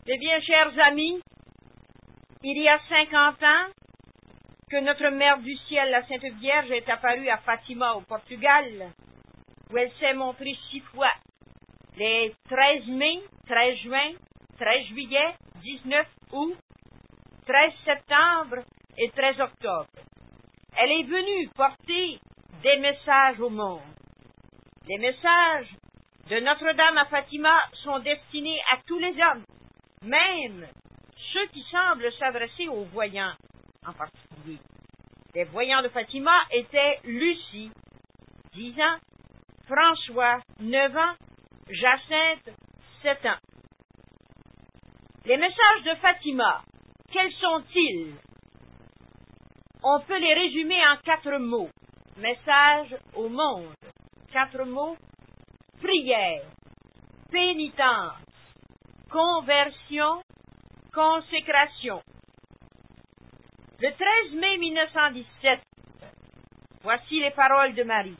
Eh bien, chers amis, il y a 50 ans que notre Mère du Ciel, la Sainte Vierge, est apparue à Fatima, au Portugal, où elle s'est montrée 6 fois, les 13 mai, 13 juin, 13 juillet, 19 août, 13 septembre et 13 octobre. Elle est venue porter des messages au monde. Les messages de Notre-Dame à Fatima sont destinés à tous les hommes, même ceux qui semblent s'adresser aux voyants en particulier. Les voyants de Fatima étaient Lucie, 10 ans, François, 9 ans, Jacinthe, 7 ans. Les messages de Fatima, quels sont-ils? On peut les résumer en 4 mots. Message au monde. 4 mots. Prière, pénitence, conversion, consécration. Le 13 mai 1917, voici les paroles de Marie.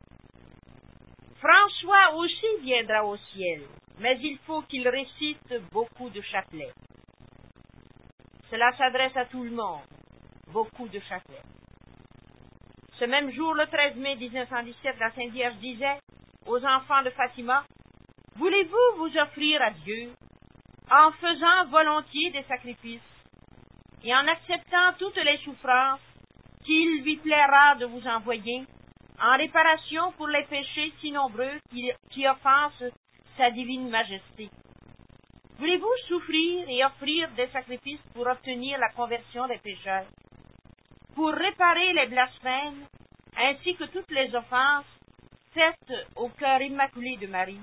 François aussi viendra au ciel, mais il faut qu'il récite beaucoup de chapelets. Cela s'adresse à tout le monde, beaucoup de chapelets. Ce même jour, le 13 mai 1917, la Sainte Vierge disait aux enfants de Fatima, « Voulez-vous vous offrir à Dieu en faisant volontiers des sacrifices et en acceptant toutes les souffrances qu'il lui plaira de vous envoyer en réparation pour les péchés si nombreux qui offensent sa divine majesté? Voulez-vous souffrir et offrir des sacrifices pour obtenir la conversion des pécheurs, pour réparer les blasphèmes, ainsi que toutes les offenses faites au cœur immaculé de Marie?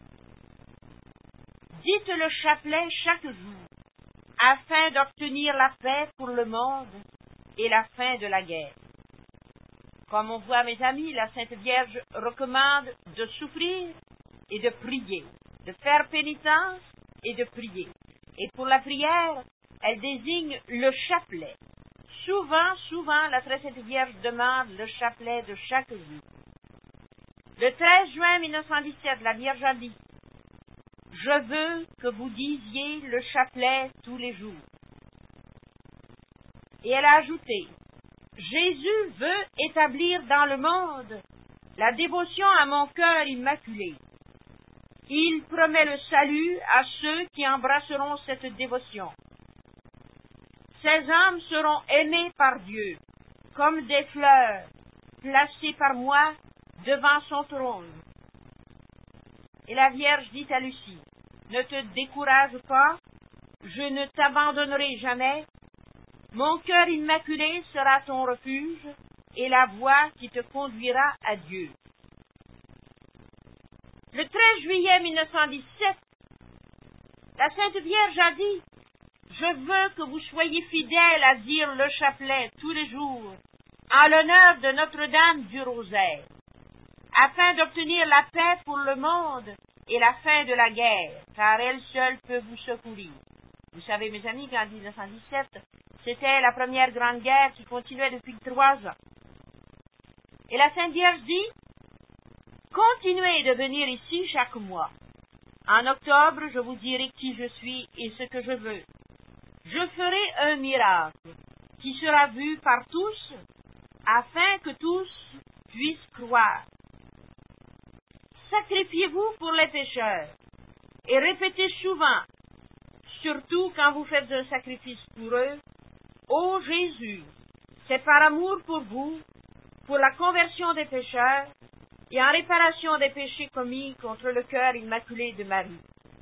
Dites le chapelet chaque jour, afin d'obtenir la paix pour le monde et la fin de la guerre. » Comme on voit, mes amis, la Sainte Vierge recommande de souffrir et de prier, de faire pénitence et de prier. Et pour la prière, elle désigne le chapelet. Souvent, la très Sainte Vierge demande le chapelet de chaque jour. Le 13 juin 1917, la Vierge a dit, « Je veux que vous disiez le chapelet tous les jours. » Et elle a ajouté, « Jésus veut établir dans le monde la dévotion à mon cœur immaculé. Il promet le salut à ceux qui embrasseront cette dévotion. Ces hommes seront aimés par Dieu, comme des fleurs, placées par moi devant son trône. » Et la Vierge dit à Lucie, « Ne te décourage pas, je ne t'abandonnerai jamais. Mon cœur immaculé sera ton refuge et la voie qui te conduira à Dieu. » Le 13 juillet 1917, la Sainte Vierge a dit, « Je veux que vous soyez fidèles à dire le chapelet tous les jours en l'honneur de Notre-Dame du Rosaire, afin d'obtenir la paix pour le monde et la fin de la guerre, car elle seule peut vous secourir. » Vous savez, mes amis, qu'en 1917, c'était la première grande guerre qui continuait depuis 3 ans. Et la Sainte Vierge dit, « Continuez de venir ici chaque mois. En octobre, je vous dirai qui je suis et ce que je veux. Je ferai un miracle qui sera vu par tous, afin que tous puissent croire. Sacrifiez-vous pour les pécheurs et répétez souvent, surtout quand vous faites un sacrifice pour eux, « Ô Jésus, c'est par amour pour vous, pour la conversion des pécheurs et en réparation des péchés commis contre le cœur immaculé de Marie. »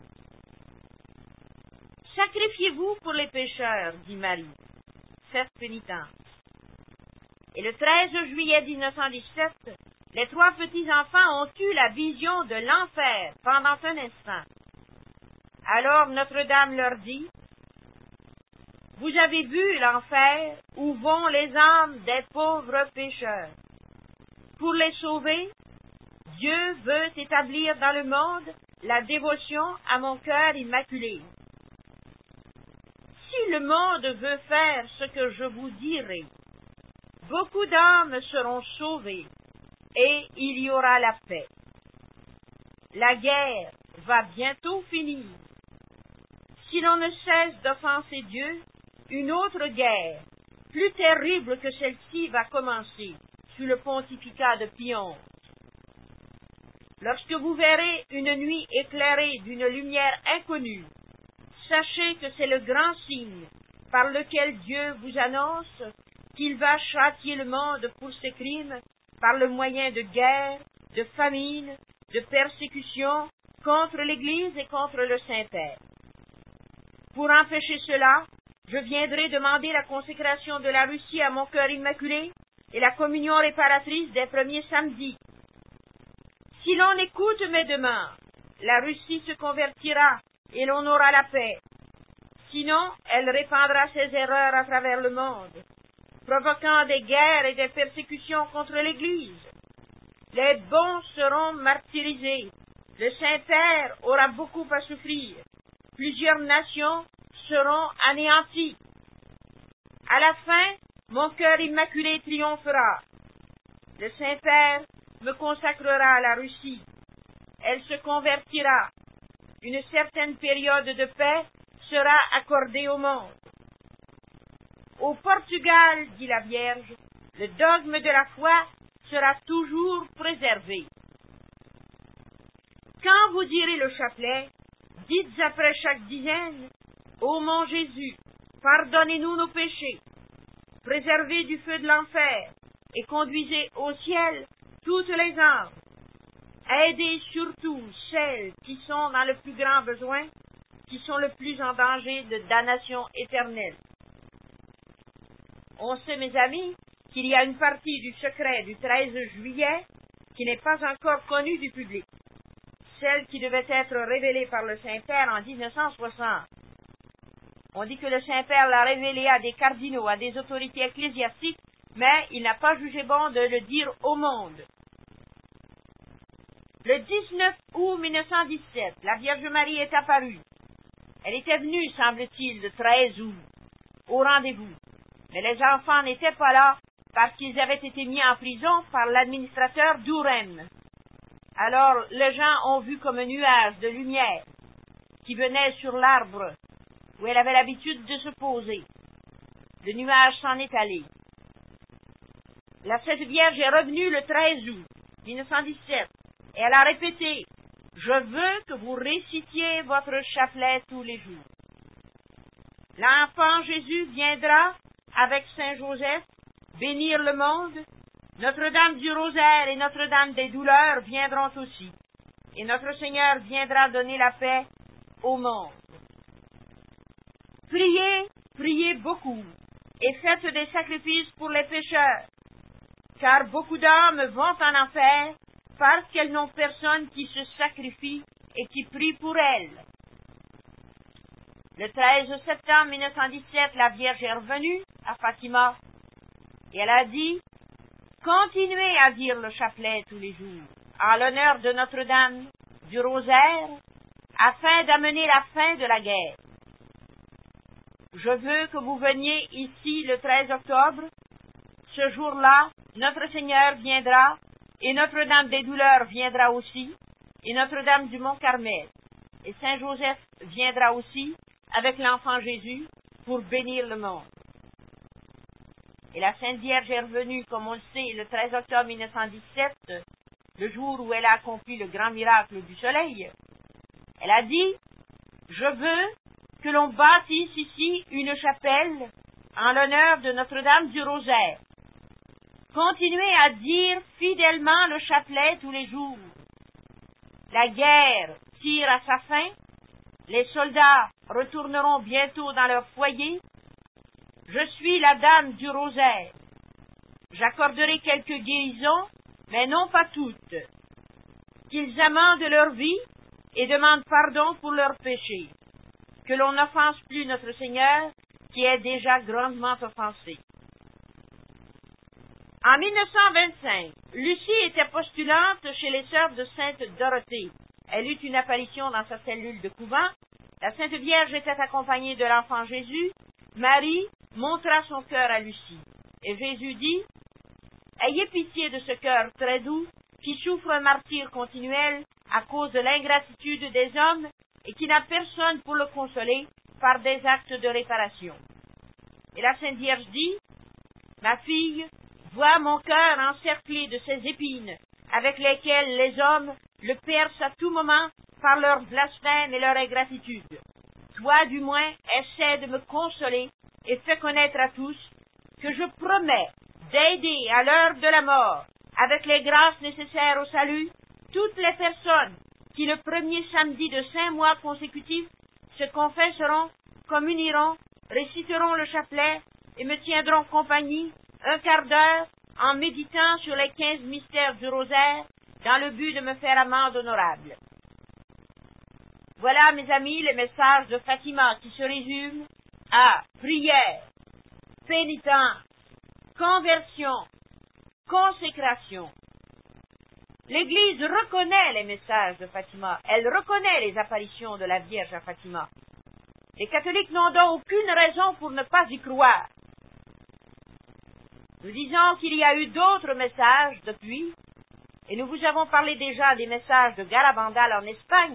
Sacrifiez-vous pour les pécheurs, dit Marie. Faites pénitence. Et le 13 juillet 1917, les 3 petits-enfants ont eu la vision de l'enfer pendant un instant. Alors Notre-Dame leur dit, « Vous avez vu l'enfer où vont les âmes des pauvres pécheurs. Pour les sauver, Dieu veut établir dans le monde la dévotion à mon cœur immaculé. Si le monde veut faire ce que je vous dirai, beaucoup d'âmes seront sauvées et il y aura la paix. La guerre va bientôt finir. si l'on ne cesse d'offenser Dieu, une autre guerre, plus terrible que celle-ci, va commencer sous le pontificat de Pie XI. Lorsque vous verrez une nuit éclairée d'une lumière inconnue, sachez que c'est le grand signe par lequel Dieu vous annonce qu'il va châtier le monde pour ses crimes par le moyen de guerre, de famine, de persécution contre l'Église et contre le Saint-Père. Pour empêcher cela, je viendrai demander la consécration de la Russie à mon cœur immaculé et la communion réparatrice des premiers samedis. Si l'on écoute mes demandes, la Russie se convertira et l'on aura la paix. Sinon, elle répandra ses erreurs à travers le monde, provoquant des guerres et des persécutions contre l'Église. Les bons seront martyrisés. Le Saint-Père aura beaucoup à souffrir. Plusieurs nations seront anéanties. À la fin, mon cœur immaculé triomphera. Le Saint-Père me consacrera à la Russie. Elle se convertira. Une certaine période de paix sera accordée au monde. Au Portugal, dit la Vierge, le dogme de la foi sera toujours préservé. Quand vous direz le chapelet, dites après chaque dizaine, ô mon Jésus, pardonnez-nous nos péchés, préservez du feu de l'enfer et conduisez au ciel toutes les âmes. Aidez surtout celles qui sont dans le plus grand besoin, qui sont le plus en danger de damnation éternelle. On sait, mes amis, qu'il y a une partie du secret du 13 juillet qui n'est pas encore connue du public, celle qui devait être révélée par le Saint-Père en 1960. On dit que le Saint-Père l'a révélée à des cardinaux, à des autorités ecclésiastiques, mais il n'a pas jugé bon de le dire au monde. Le 19 août 1917, la Vierge Marie est apparue. Elle était venue, semble-t-il, le 13 août, au rendez-vous. Mais les enfants n'étaient pas là parce qu'ils avaient été mis en prison par l'administrateur d'Ourem. Alors, les gens ont vu comme un nuage de lumière qui venait sur l'arbre où elle avait l'habitude de se poser. Le nuage s'en est allé. La Sainte Vierge est revenue le 13 août 1917 et elle a répété « Je veux que vous récitiez votre chapelet tous les jours. » L'enfant Jésus viendra avec Saint Joseph bénir le monde. Notre-Dame du Rosaire et Notre-Dame des Douleurs viendront aussi. Et notre Seigneur viendra donner la paix au monde. Priez, priez beaucoup, et faites des sacrifices pour les pécheurs, car beaucoup d'âmes vont en enfer parce qu'elles n'ont personne qui se sacrifie et qui prie pour elles. Le 13 septembre 1917, la Vierge est revenue à Fatima, et elle a dit « Continuez à dire le chapelet tous les jours, en l'honneur de Notre-Dame du Rosaire, afin d'amener la fin de la guerre. Je veux que vous veniez ici le 13 octobre. Ce jour-là, notre Seigneur viendra, et Notre-Dame des Douleurs viendra aussi, et Notre-Dame du Mont-Carmel. Et Saint Joseph viendra aussi, avec l'enfant Jésus, pour bénir le monde. » Et la Sainte Vierge est revenue, comme on le sait, le 13 octobre 1917, le jour où elle a accompli le grand miracle du soleil. Elle a dit « Je veux que l'on bâtisse ici une chapelle en l'honneur de Notre-Dame du Rosaire. Continuez à dire fidèlement le chapelet tous les jours. La guerre tire à sa fin, les soldats retourneront bientôt dans leur foyer. Je suis la Dame du Rosaire. J'accorderai quelques guérisons, mais non pas toutes. Qu'ils amendent leur vie et demandent pardon pour leurs péchés. Que l'on n'offense plus notre Seigneur, qui est déjà grandement offensé. » En 1925, Lucie était postulante chez les sœurs de Sainte Dorothée. Elle eut une apparition dans sa cellule de couvent. La Sainte Vierge était accompagnée de l'enfant Jésus. Marie montra son cœur à Lucie. Et Jésus dit, « Ayez pitié de ce cœur très doux, qui souffre un martyre continuel à cause de l'ingratitude des hommes et qui n'a personne pour le consoler, par des actes de réparation. Et la Sainte Vierge dit, « Ma fille, vois mon cœur encerclé de ces épines, avec lesquelles les hommes le percent à tout moment par leur blasphème et leur ingratitude. Toi, du moins, essaie de me consoler et fais connaître à tous que je promets d'aider à l'heure de la mort, avec les grâces nécessaires au salut, toutes les personnes qui, le premier samedi de 5 mois consécutifs, se confesseront, communieront, réciteront le chapelet et me tiendront compagnie un quart d'heure en méditant sur les 15 mystères du rosaire dans le but de me faire amende honorable. » Voilà, mes amis, les messages de Fatima qui se résument à prière, pénitence, conversion, consécration. L'Église reconnaît les messages de Fatima, elle reconnaît les apparitions de la Vierge à Fatima. Les catholiques n'ont donc aucune raison pour ne pas y croire. Nous disons qu'il y a eu d'autres messages depuis, et nous vous avons parlé déjà des messages de Garabandal en Espagne.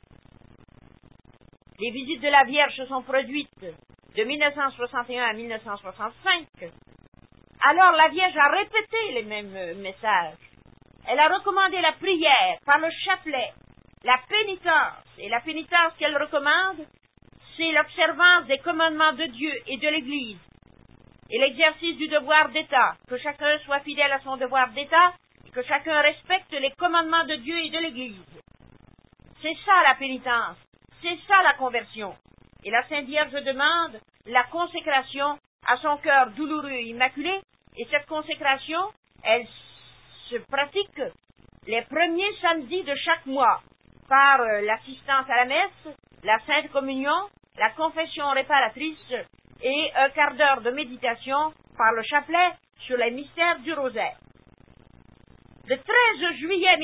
Les visites de la Vierge se sont produites de 1961 à 1965. Alors la Vierge a répété les mêmes messages. Elle a recommandé la prière par le chapelet, la pénitence. Et la pénitence qu'elle recommande, c'est l'observance des commandements de Dieu et de l'Église. Et l'exercice du devoir d'État, que chacun soit fidèle à son devoir d'État, et que chacun respecte les commandements de Dieu et de l'Église. C'est ça la pénitence, c'est ça la conversion. Et la Sainte Vierge demande la consécration à son cœur douloureux et immaculé, et cette consécration, elle se pratique les premiers samedis de chaque mois, par l'assistance à la messe, la Sainte Communion, la confession réparatrice, et un quart d'heure de méditation par le chapelet sur les mystères du rosaire. Le 13 juillet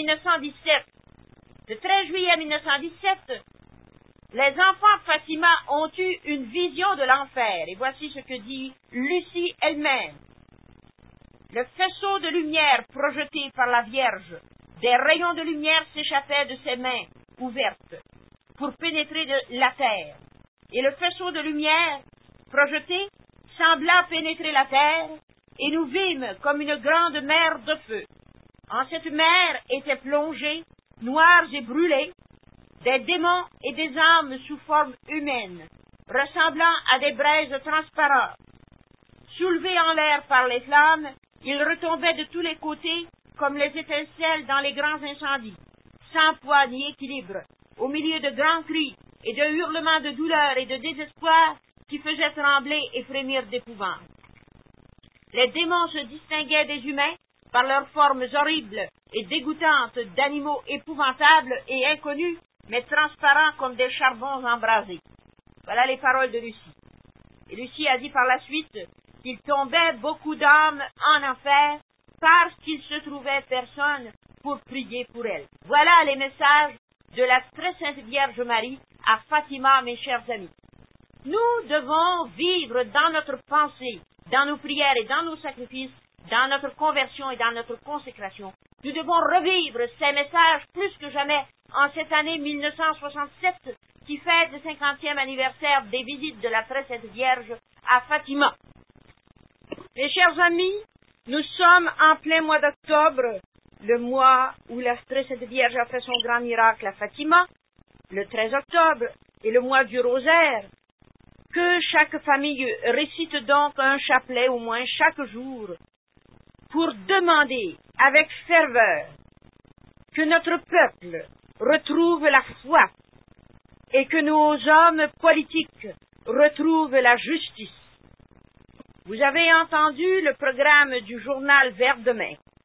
1917, les enfants de Fatima ont eu une vision de l'enfer, et voici ce que dit Lucie elle-même. Le faisceau de lumière projeté par la Vierge, des rayons de lumière s'échappaient de ses mains ouvertes pour pénétrer la terre, et le faisceau de lumière projeté sembla pénétrer la terre, et nous vîmes comme une grande mer de feu. En cette mer étaient plongés, noirs et brûlés, des démons et des âmes sous forme humaine, ressemblant à des braises transparentes. Soulevés en l'air par les flammes, ils retombaient de tous les côtés comme les étincelles dans les grands incendies, sans poids ni équilibre, au milieu de grands cris et de hurlements de douleur et de désespoir qui faisaient trembler et frémir d'épouvante. Les démons se distinguaient des humains par leurs formes horribles et dégoûtantes d'animaux épouvantables et inconnus, mais transparents comme des charbons embrasés. Voilà les paroles de Lucie. Et Lucie a dit par la suite qu'il tombait beaucoup d'âmes en enfer parce qu'il se trouvait personne pour prier pour elles. Voilà les messages de la très sainte Vierge Marie à Fatima, mes chers amis. Nous devons vivre dans notre pensée, dans nos prières et dans nos sacrifices, dans notre conversion et dans notre consécration. Nous devons revivre ces messages plus que jamais en cette année 1967 qui fête le 50e anniversaire des visites de la très sainte Vierge à Fatima. Mes chers amis, nous sommes en plein mois d'octobre, le mois où la très sainte Vierge a fait son grand miracle à Fatima, le 13 octobre, et le mois du rosaire. Que chaque famille récite donc un chapelet au moins chaque jour pour demander avec ferveur que notre peuple retrouve la foi et que nos hommes politiques retrouvent la justice. Vous avez entendu le programme du journal Vert demain.